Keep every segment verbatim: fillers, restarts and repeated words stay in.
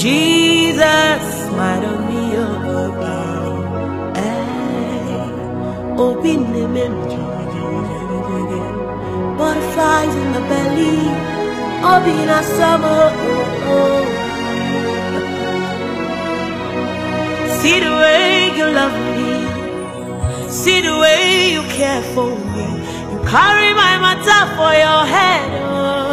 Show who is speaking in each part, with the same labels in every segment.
Speaker 1: Jesus, my Romeo, open the butterflies in the belly, open a summer. See the way you love me, see the way you care for me. You carry my matter for your head, oh.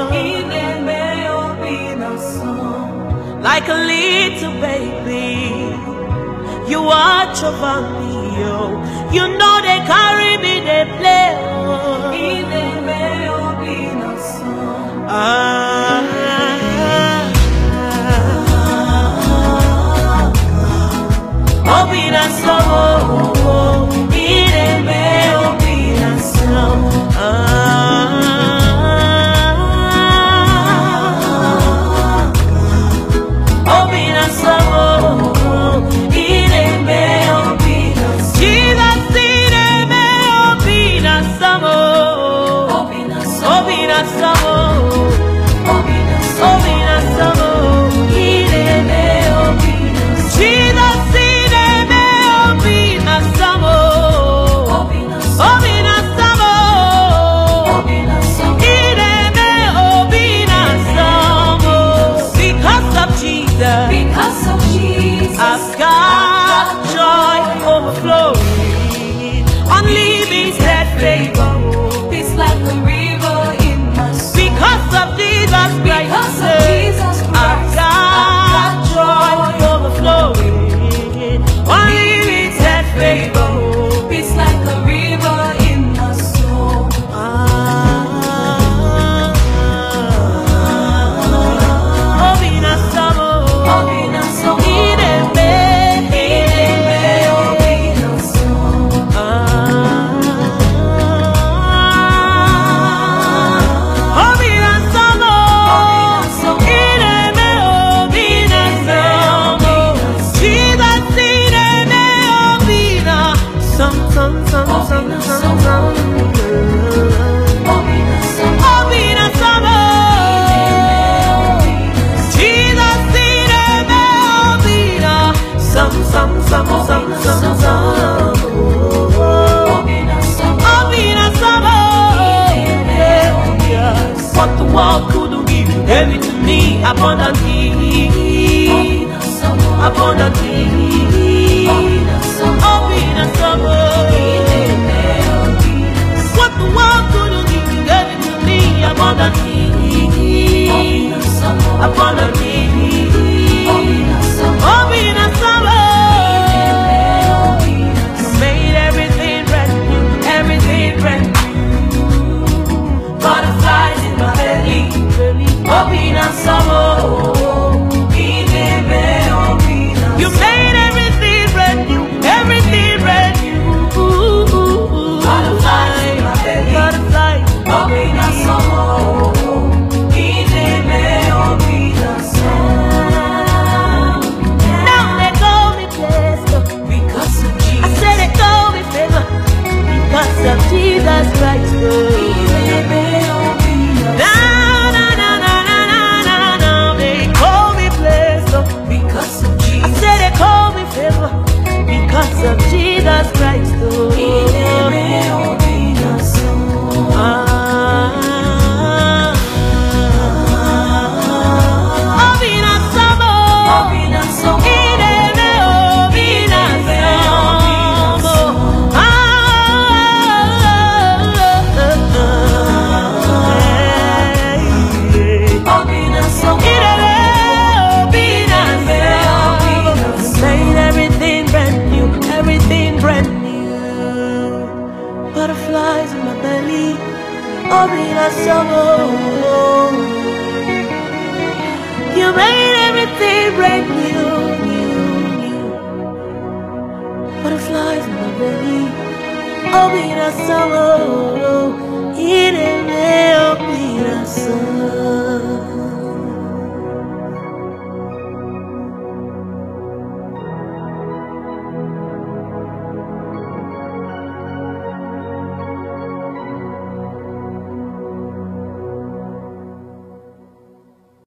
Speaker 1: Like a little baby, you watch over me, oh. You know they carry me, they play, oh. Ah, Obina Samo, Ireme, Obina Samo, Obina Samo, Ireme, Obina Samo, Jesus, Ireme, Obina Samo, Obina Samo, Obina Samo, Ireme, Obina Samo, Jesus. Because of Jesus, I've got joy overflowing, unlimited favor. It's like a river in my soul. Because of Jesus Christ, I've got joy overflowing, unlimited favor. It's like a river in my soul. What the world couldn't give, you gave it to me abundantly, abundantly. What the world couldn't give, you gave it to me abundantly, abundantly. Made everything brand new, everything brand new. Butterflies in my belly, Obina Samo, you made everything brand new, everything brand new. Butterflies in my belly, butterflies, Obina Samo, now they call me blessed because of Jesus. I said they call me favor because of Jesus Christ. Because of Jesus Christ, oh. Ah, Obina Samo, Obina Samo, Ireme, Obina Samo. Ah, Obina Samo, Ireme, Obina Samo. Made everything brand new, everything brand new. Butterflies in my belly, Obina Samo. You made everything brand new, new, new. Butterflies in my belly, Obina Samo. Ireme, Obina